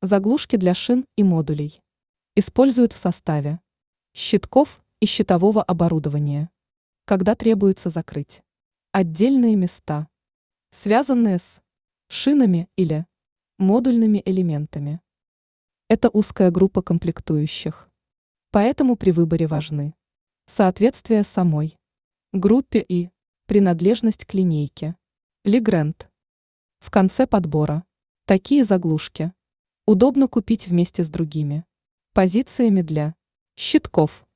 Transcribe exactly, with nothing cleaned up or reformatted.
Заглушки для шин и модулей. Используют в составе щитков и щитового оборудования, когда требуется закрыть отдельные места, связанные с шинами или модульными элементами. Это узкая группа комплектующих, поэтому при выборе важны соответствие самой группе и принадлежность к линейке Legrand. В конце подбора такие заглушки удобно купить вместе с другими позициями для щитков.